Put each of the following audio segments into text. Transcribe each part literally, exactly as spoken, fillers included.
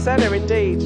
Hosanna indeed.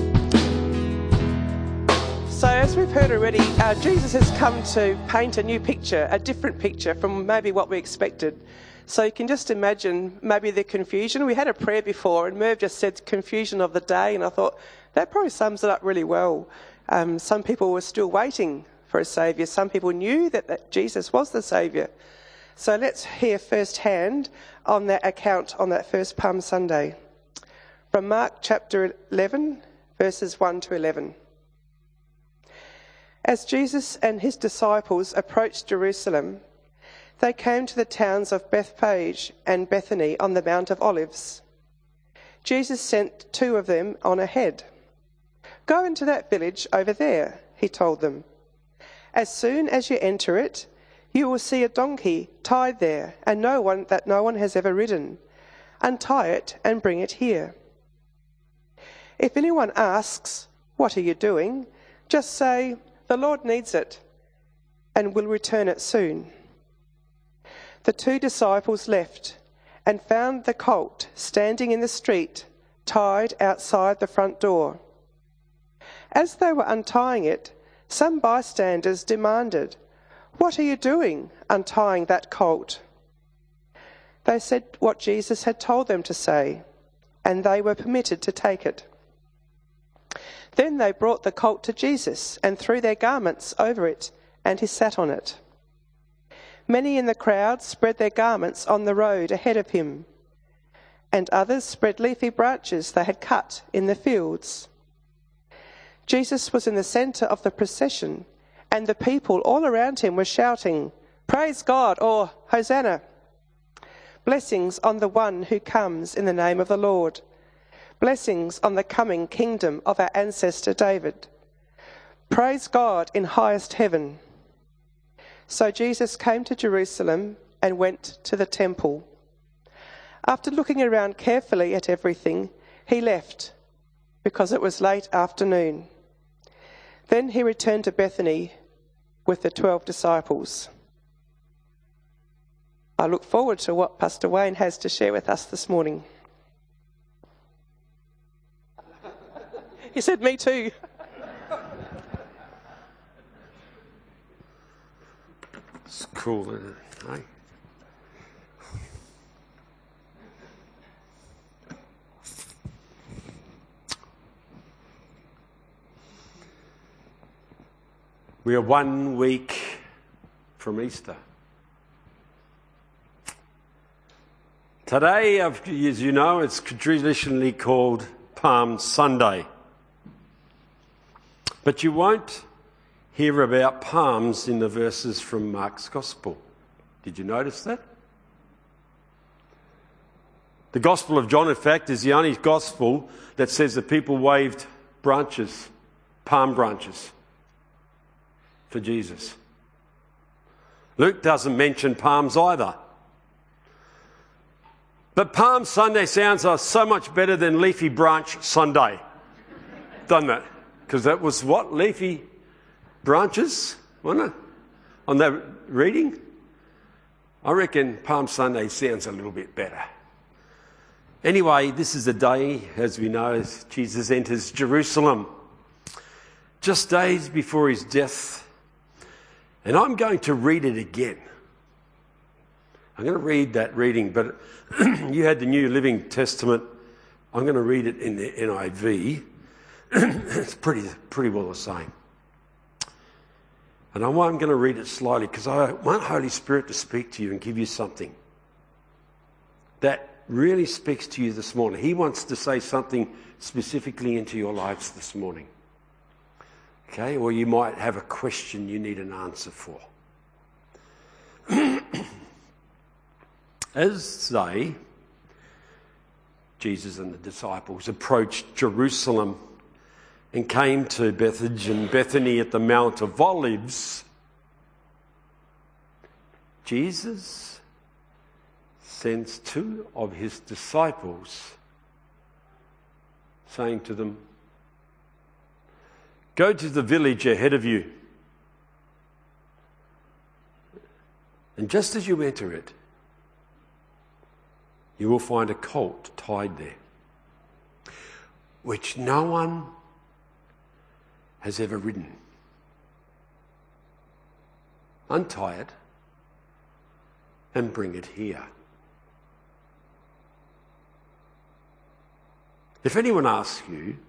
So as we've heard already, uh, Jesus has come to paint a new picture, a different picture from maybe what we expected. So you can just imagine maybe the confusion. We had a prayer before and Merv just said confusion of the day, and I thought that probably sums it up really well. Um, some people were still waiting for a saviour. Some people knew that, that Jesus was the saviour. So let's hear firsthand on that account on that first Palm Sunday. From Mark chapter eleven, verses one to eleven. As Jesus and his disciples approached Jerusalem, they came to the towns of Bethphage and Bethany on the Mount of Olives. Jesus sent two of them on ahead. "Go into that village over there," he told them. "As soon as you enter it, you will see a donkey tied there, and no one that no one has ever ridden. Untie it and bring it here. If anyone asks, 'What are you doing?' just say, 'The Lord needs it, and will return it soon.'" The two disciples left and found the colt standing in the street, tied outside the front door. As they were untying it, some bystanders demanded, "What are you doing, untying that colt?" They said what Jesus had told them to say, and they were permitted to take it. Then they brought the colt to Jesus and threw their garments over it, and he sat on it. Many in the crowd spread their garments on the road ahead of him, and others spread leafy branches they had cut in the fields. Jesus was in the centre of the procession, and the people all around him were shouting, "Praise God," or "Hosanna." "Blessings on the one who comes in the name of the Lord. Blessings on the coming kingdom of our ancestor David. Praise God in highest heaven." So Jesus came to Jerusalem and went to the temple. After looking around carefully at everything, he left, because it was late afternoon. Then he returned to Bethany with the twelve disciples. I look forward to what Pastor Wayne has to share with us this morning. He said, "Me too." It's cool, isn't it? Hey? We are one week from Easter. Today, as you know, it's traditionally called Palm Sunday. But you won't hear about palms in the verses from Mark's Gospel. Did you notice that? The Gospel of John, in fact, is the only Gospel that says that people waved branches, palm branches, for Jesus. Luke doesn't mention palms either. But Palm Sunday sounds so much better than Leafy Branch Sunday, doesn't it? Because that was what? Leafy branches, wasn't it? On that reading? I reckon Palm Sunday sounds a little bit better. Anyway, this is the day, as we know, as Jesus enters Jerusalem, just days before his death. And I'm going to read it again. I'm going to read that reading, but you had the New Living Testament. I'm going to read it in the N I V. It's pretty, pretty well the same. And I'm going to read it slowly because I want Holy Spirit to speak to you and give you something that really speaks to you this morning. He wants to say something specifically into your lives this morning. Okay, or you might have a question you need an answer for. As they, Jesus and the disciples, approached Jerusalem and came to Bethphage and Bethany at the Mount of Olives, Jesus sends two of his disciples, saying to them, "Go to the village ahead of you, and just as you enter it, you will find a colt tied there, which no one has ever ridden. Untie it and bring it here. If anyone asks you,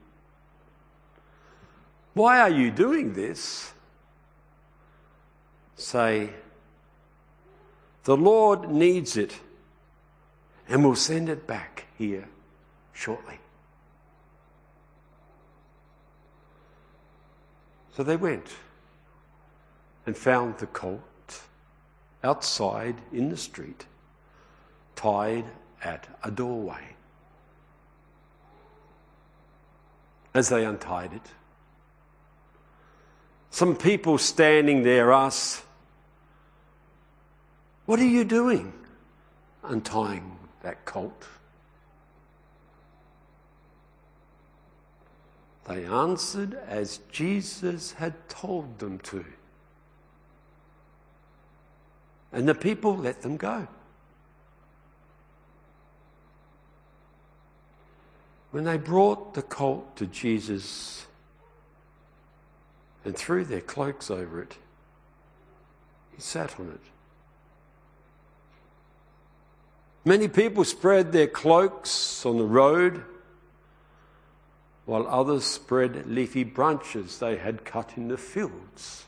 why are you doing this? Say, the Lord needs it and will send it back here shortly. So they went and found the colt outside in the street, tied at a doorway. As they untied it, some people standing there asked, "What are you doing untying that colt?" They answered as Jesus had told them to. And the people let them go. When they brought the colt to Jesus and threw their cloaks over it, he sat on it. Many people spread their cloaks on the road, while others spread leafy branches they had cut in the fields.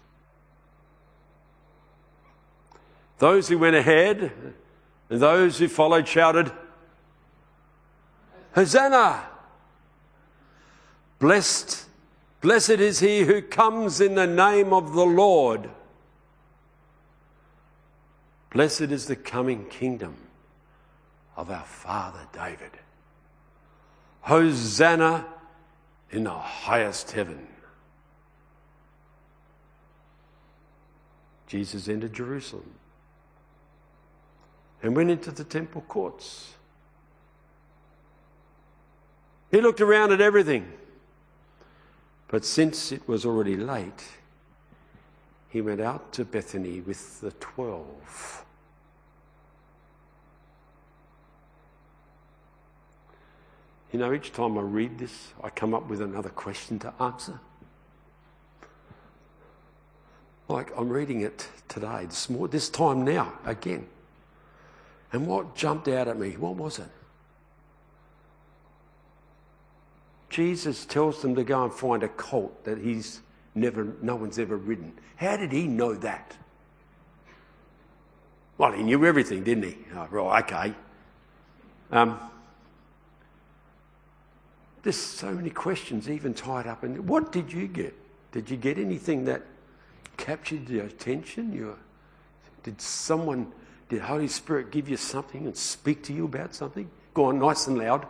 Those who went ahead and those who followed shouted, "Hosanna! Blessed, blessed is he who comes in the name of the Lord. Blessed is the coming kingdom of our father David. Hosanna in the highest heaven." Jesus entered Jerusalem and went into the temple courts. He looked around at everything, but since it was already late, he went out to Bethany with the twelve. You know, each time I read this, I come up with another question to answer. Like I'm reading it today, this, more, this time now, again. And what jumped out at me, what was it? Jesus tells them to go and find a colt that he's never, no one's ever ridden. How did he know that? Well, he knew everything, didn't he? Oh, right, okay. Um, there's so many questions even tied up in. What did you get? Did you get anything that captured your attention? Your, did someone, did Holy Spirit give you something and speak to you about something? Go on, nice and loud.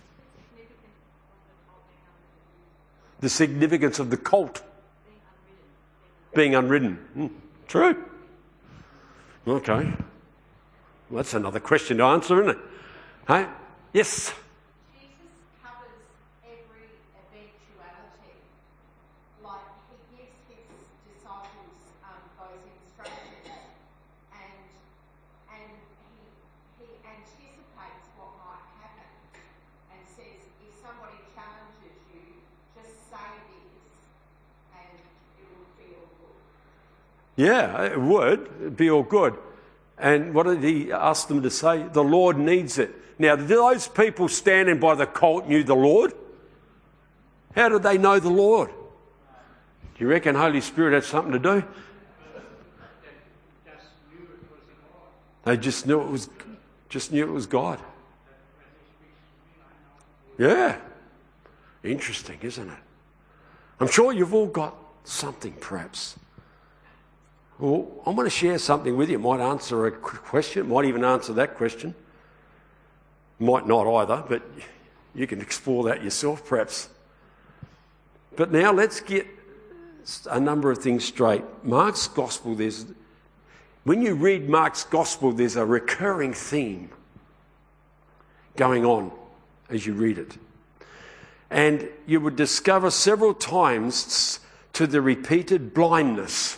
The significance of the colt being unridden. Mm, true. Okay. Well, that's another question to answer, isn't it? Hey? Yes? Jesus covers every eventuality. Like, he gives his disciples um, those instructions and and he, he anticipates what might happen and says, if somebody challenges you, just say this and it will feel good. Yeah, it would. It'd be all good. And what did he ask them to say? The Lord needs it. Now, did those people standing by the colt knew the Lord? How did they know the Lord? Do you reckon Holy Spirit had something to do? They just knew it was, just knew it was God. Yeah. Interesting, isn't it? I'm sure you've all got something, perhaps. Well, I'm going to share something with you. It might answer a question, it might even answer that question. Might not either, but you can explore that yourself, perhaps. But now let's get a number of things straight. Mark's Gospel, there's, when you read Mark's Gospel, there's a recurring theme going on as you read it. And you would discover several times to the repeated blindness.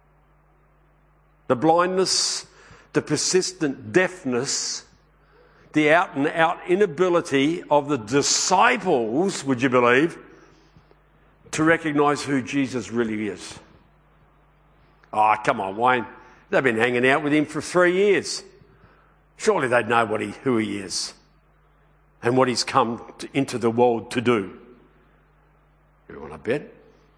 The blindness, the persistent deafness, the out and out inability of the disciples, would you believe, to recognise who Jesus really is. Oh, come on, Wayne. They've been hanging out with him for three years. Surely they'd know what he, who he is and what he's come to, into the world to do. You want to bet?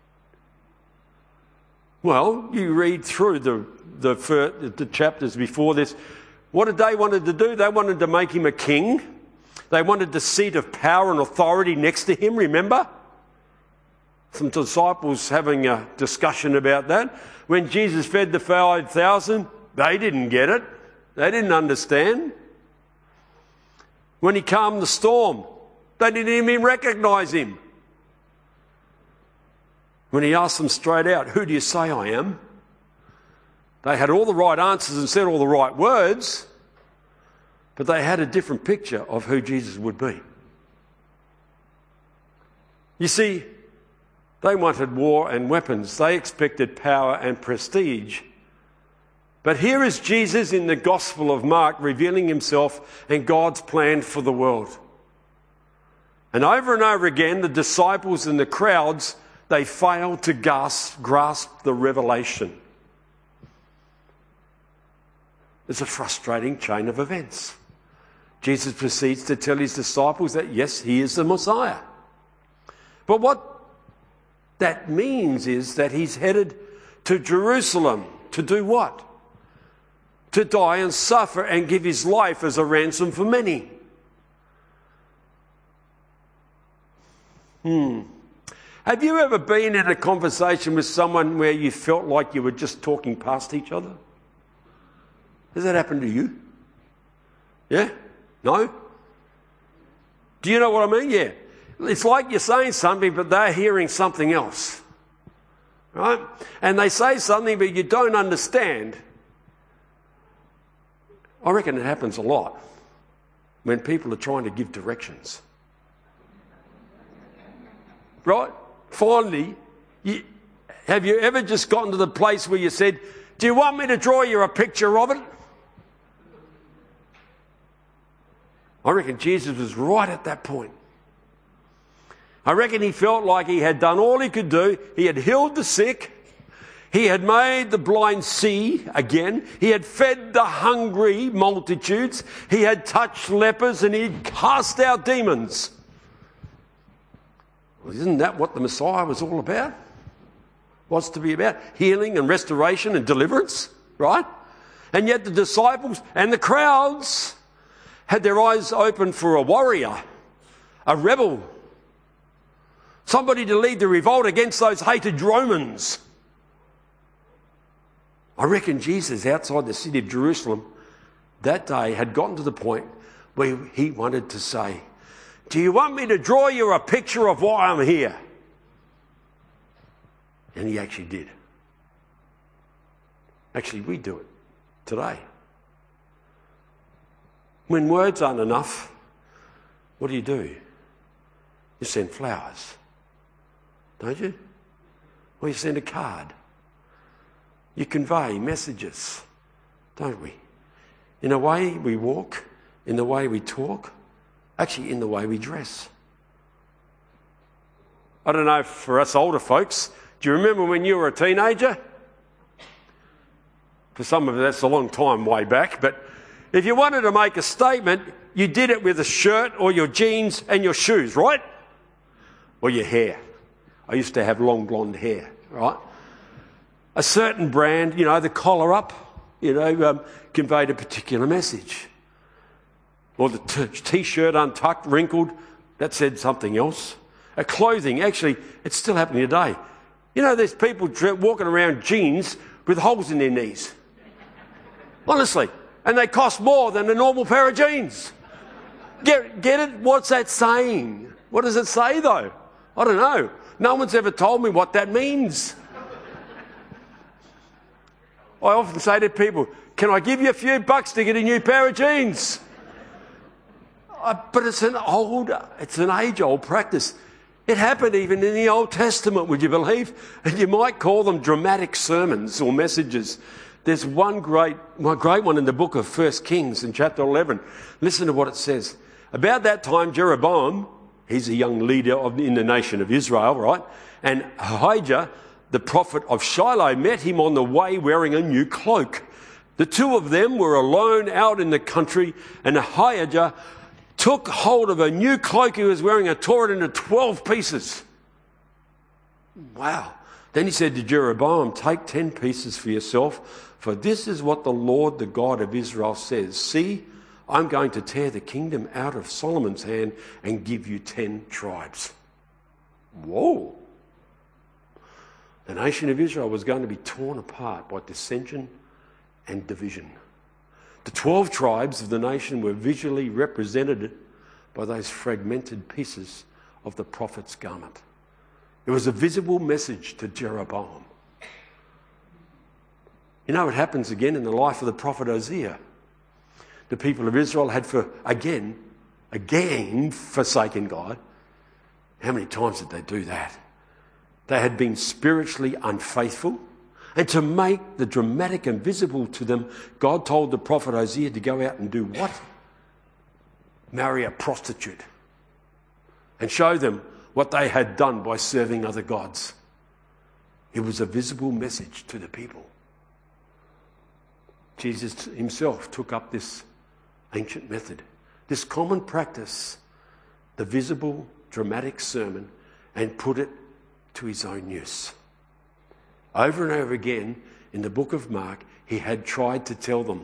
Well, you read through the, the, the chapters before this. What did they wanted to do? They wanted to make him a king. They wanted the seat of power and authority next to him, remember? Some disciples having a discussion about that. When Jesus fed the five thousand, they didn't get it. They didn't understand. When he calmed the storm, they didn't even recognise him. When he asked them straight out, who do you say I am? They had all the right answers and said all the right words, but they had a different picture of who Jesus would be. You see, they wanted war and weapons. They expected power and prestige. But here is Jesus in the Gospel of Mark revealing himself and God's plan for the world. And over and over again, the disciples and the crowds, they failed to grasp, grasp the revelation. It's a frustrating chain of events. Jesus proceeds to tell his disciples that, yes, he is the Messiah. But what that means is that he's headed to Jerusalem to do what? To die and suffer and give his life as a ransom for many. Hmm. Have you ever been in a conversation with someone where you felt like you were just talking past each other? Has that happened to you? Yeah? No? Do you know what I mean? Yeah. It's like you're saying something, but they're hearing something else. Right? And they say something, but you don't understand. I reckon it happens a lot when people are trying to give directions. Right? Finally, you, have you ever just gotten to the place where you said, do you want me to draw you a picture of it? I reckon Jesus was right at that point. I reckon he felt like he had done all he could do. He had healed the sick. He had made the blind see again. He had fed the hungry multitudes. He had touched lepers and he had cast out demons. Well, isn't that what the Messiah was all about? What's to be about? Healing and restoration and deliverance, right? And yet the disciples and the crowds had their eyes open for a warrior, a rebel, somebody to lead the revolt against those hated Romans. I reckon Jesus outside the city of Jerusalem that day had gotten to the point where he wanted to say, do you want me to draw you a picture of why I'm here? And he actually did. Actually, we do it today. When words aren't enough, what do you do? You send flowers, don't you? Or you send a card. You convey messages, don't we? In the way we walk, in the way we talk, actually in the way we dress. I don't know, for us older folks, do you remember when you were a teenager? For some of us, that's a long time way back, but if you wanted to make a statement, you did it with a shirt or your jeans and your shoes, right? Or your hair. I used to have long blonde hair, right? A certain brand, you know, the collar up, you know, um, conveyed a particular message. Or the t- t-shirt untucked, wrinkled, that said something else. A clothing, actually, it's still happening today. You know, there's people walking around jeans with holes in their knees. Honestly. And they cost more than a normal pair of jeans. Get, get it? What's that saying? What does it say, though? I don't know. No one's ever told me what that means. I often say to people, can I give you a few bucks to get a new pair of jeans? Uh, but it's an old, it's an age-old practice. It happened even in the Old Testament, would you believe? And you might call them dramatic sermons or messages. there's one great, one great one in the book of First Kings in chapter eleven. Listen to what it says. About that time, Jeroboam, he's a young leader of, in the nation of Israel, right? And Ahijah, the prophet of Shiloh, met him on the way wearing a new cloak. The two of them were alone out in the country, and Ahijah took hold of a new cloak he was wearing and tore it into twelve pieces. Wow. Then he said to Jeroboam, take ten pieces for yourself, for this is what the Lord, the God of Israel, says. See, I'm going to tear the kingdom out of Solomon's hand and give you ten tribes. Whoa. The nation of Israel was going to be torn apart by dissension and division. The twelve tribes of the nation were visually represented by those fragmented pieces of the prophet's garment. It was a visible message to Jeroboam. You know, it happens again in the life of the prophet Hosea. The people of Israel had for, again, again forsaken God. How many times did they do that? They had been spiritually unfaithful. And to make the dramatic and visible to them, God told the prophet Hosea to go out and do what? Marry a prostitute. And show them what they had done by serving other gods. It was a visible message to the people. Jesus himself took up this ancient method, this common practice, the visible, dramatic sermon, and put it to his own use. Over and over again in the book of Mark, he had tried to tell them.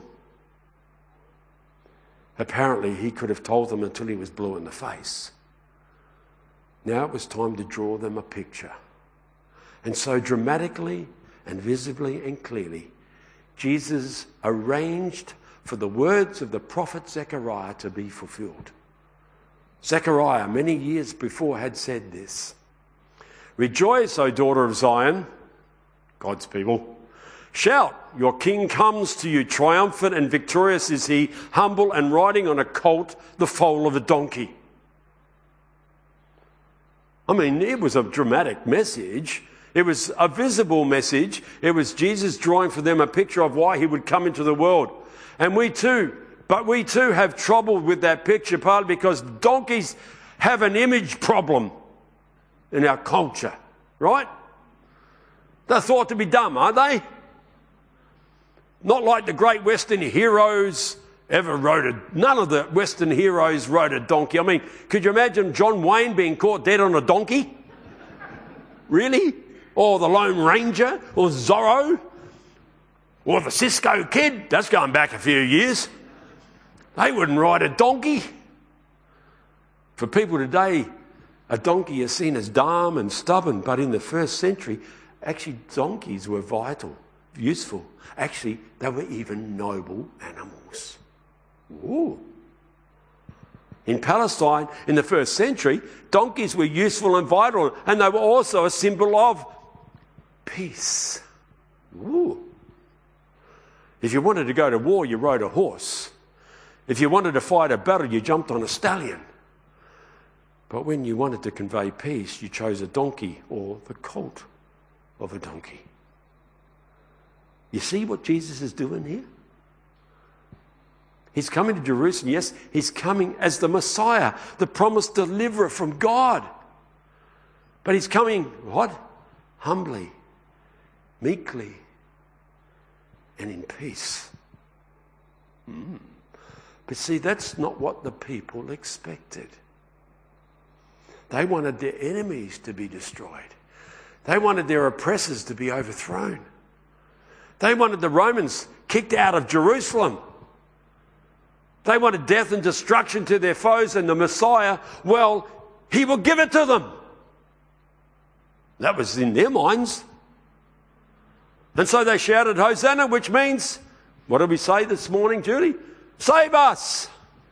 Apparently, he could have told them until he was blue in the face. Now it was time to draw them a picture. And so dramatically and visibly and clearly, Jesus arranged for the words of the prophet Zechariah to be fulfilled. Zechariah, many years before, had said this. Rejoice, O daughter of Zion, God's people. Shout, your king comes to you, triumphant and victorious is he, humble and riding on a colt, the foal of a donkey. I mean, it was a dramatic message. It was a visible message. It was Jesus drawing for them a picture of why he would come into the world. And we too, but we too have trouble with that picture, partly because donkeys have an image problem in our culture, right? They're thought to be dumb, aren't they? Not like the great Western heroes ever rode a... None of the Western heroes rode a donkey. I mean, could you imagine John Wayne being caught dead on a donkey? Really? Or the Lone Ranger? Or Zorro? Or the Cisco Kid? That's going back a few years. They wouldn't ride a donkey. For people today, a donkey is seen as dumb and stubborn, but in the first century, actually donkeys were vital, useful. Actually, they were even noble animals. Ooh. In Palestine, in the first century, donkeys were useful and vital, and they were also a symbol of peace. Ooh. If you wanted to go to war, you rode a horse. If you wanted to fight a battle, you jumped on a stallion. But when you wanted to convey peace, you chose a donkey or the colt of a donkey. You see what Jesus is doing here? He's coming to Jerusalem. Yes, he's coming as the Messiah, the promised deliverer from God. But he's coming, what? Humbly, meekly, and in peace. Mm. But see, that's not what the people expected. They wanted their enemies to be destroyed. They wanted their oppressors to be overthrown. They wanted the Romans kicked out of Jerusalem. They wanted death and destruction to their foes, and the Messiah, well, he will give it to them. That was in their minds. And so they shouted, Hosanna, which means, what did we say this morning, Judy? Save us.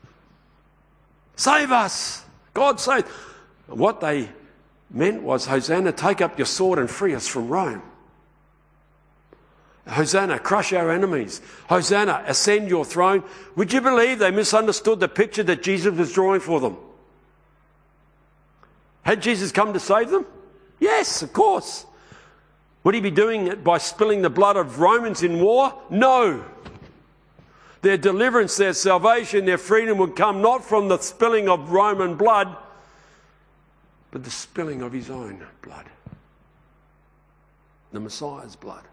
Save us. God save. What they meant was, Hosanna, take up your sword and free us from Rome. Hosanna, crush our enemies. Hosanna, ascend your throne. Would you believe they misunderstood the picture that Jesus was drawing for them? Had Jesus come to save them? Yes, of course. Would he be doing it by spilling the blood of Romans in war? No. Their deliverance, their salvation, their freedom would come not from the spilling of Roman blood, but the spilling of his own blood. The Messiah's blood.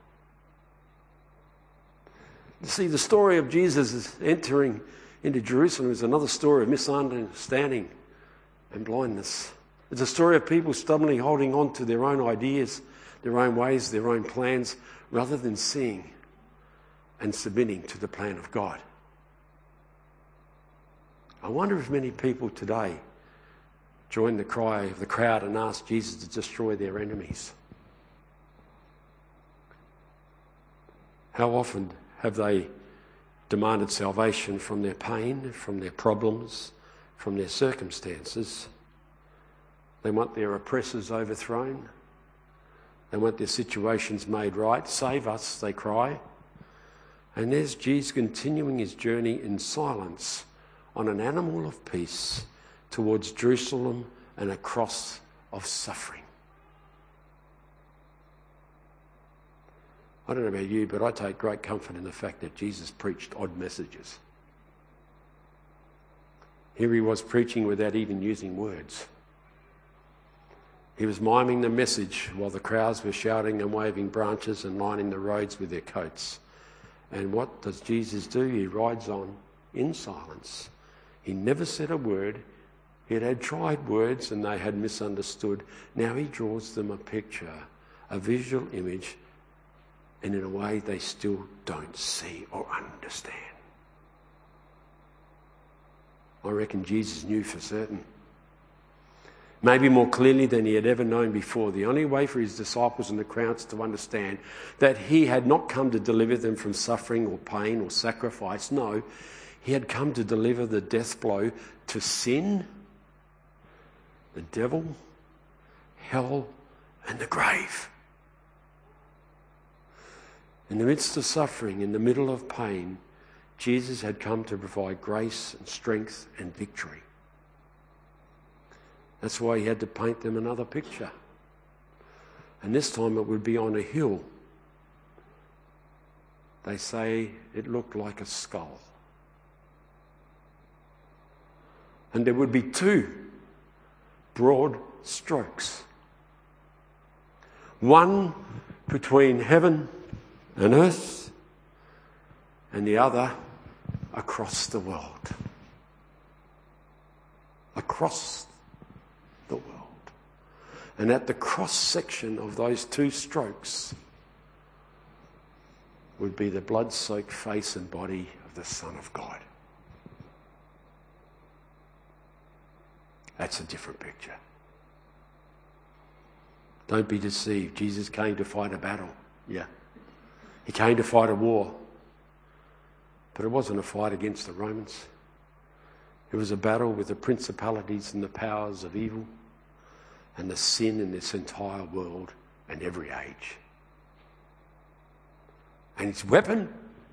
You see, the story of Jesus is entering into Jerusalem is another story of misunderstanding and blindness. It's a story of people stubbornly holding on to their own ideas, their own ways, their own plans, rather than seeing and submitting to the plan of God. I wonder if many people today join the cry of the crowd and ask Jesus to destroy their enemies. How often have they demanded salvation from their pain, from their problems, from their circumstances? They want their oppressors overthrown. They want their situations made right. Save us, they cry. And there's Jesus continuing his journey in silence on an animal of peace towards Jerusalem and a cross of suffering. I don't know about you, but I take great comfort in the fact that Jesus preached odd messages. Here he was preaching without even using words. He was miming the message while the crowds were shouting and waving branches and lining the roads with their coats. And what does Jesus do? He rides on in silence. He never said a word. He had tried words and they had misunderstood. Now he draws them a picture, a visual image, and in a way they still don't see or understand. I reckon Jesus knew for certain. Maybe more clearly than he had ever known before. The only way for his disciples and the crowds to understand that he had not come to deliver them from suffering or pain or sacrifice. No, he had come to deliver the death blow to sin, the devil, hell, and the grave. In the midst of suffering, in the middle of pain, Jesus had come to provide grace and strength and victory. That's why he had to paint them another picture. And this time it would be on a hill. They say it looked like a skull. And there would be two broad strokes. One between heaven and earth, and the other across the world. Across the world. And at the cross section of those two strokes would be the blood-soaked face and body of the Son of God. That's a different picture. Don't be deceived. Jesus came to fight a battle. Yeah. He came to fight a war. But it wasn't a fight against the Romans. It was a battle with the principalities and the powers of evil and the sin in this entire world and every age. And his weapon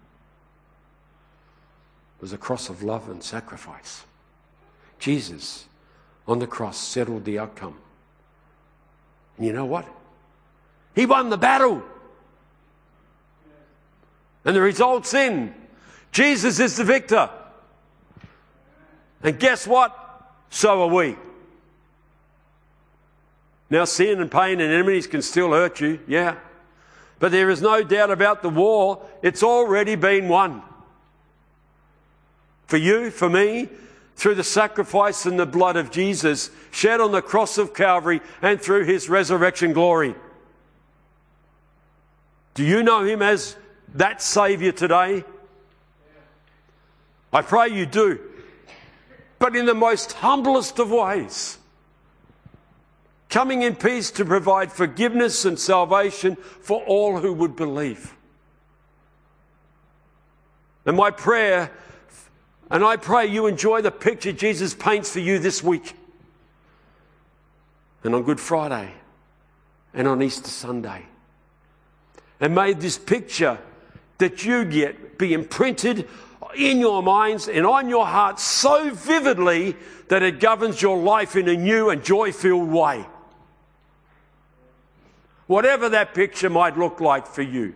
was a cross of love and sacrifice. Jesus on the cross settled the outcome. And you know what? He won the battle. And the result's in. Jesus is the victor. And guess what? So are we. Now sin and pain and enemies can still hurt you, yeah. But there is no doubt about the war. It's already been won. For you, for me, through the sacrifice and the blood of Jesus shed on the cross of Calvary and through his resurrection glory. Do you know him as that Saviour today? I pray you do. But in the most humblest of ways. Coming in peace to provide forgiveness and salvation for all who would believe. And my prayer, and I pray you enjoy the picture Jesus paints for you this week. And on Good Friday. And on Easter Sunday. And may this picture that you get be imprinted in your minds and on your heart so vividly that it governs your life in a new and joy-filled way. Whatever that picture might look like for you.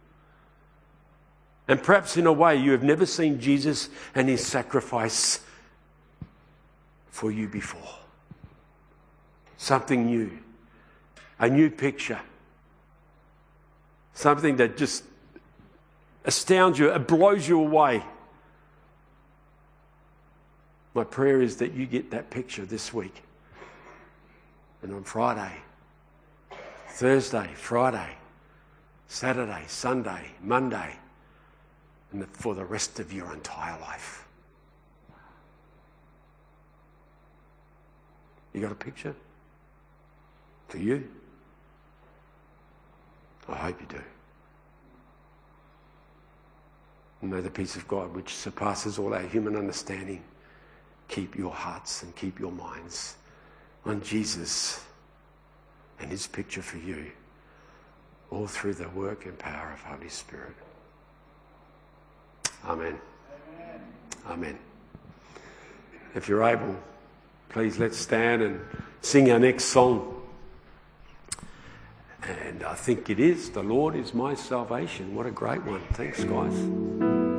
And perhaps in a way you have never seen Jesus and his sacrifice for you before. Something new. A new picture. Something that just astounds you, it blows you away. My prayer is that you get that picture this week. And on Friday, Thursday, Friday, Saturday, Sunday, Monday, and for the rest of your entire life. You got a picture? For you? I hope you do. And may the peace of God, which surpasses all our human understanding, keep your hearts and keep your minds on Jesus and his picture for you, all through the work and power of Holy Spirit. Amen. Amen. Amen. If you're able, please let's stand and sing our next song. And I think it is, "The Lord is my salvation." What a great one. Thanks, guys.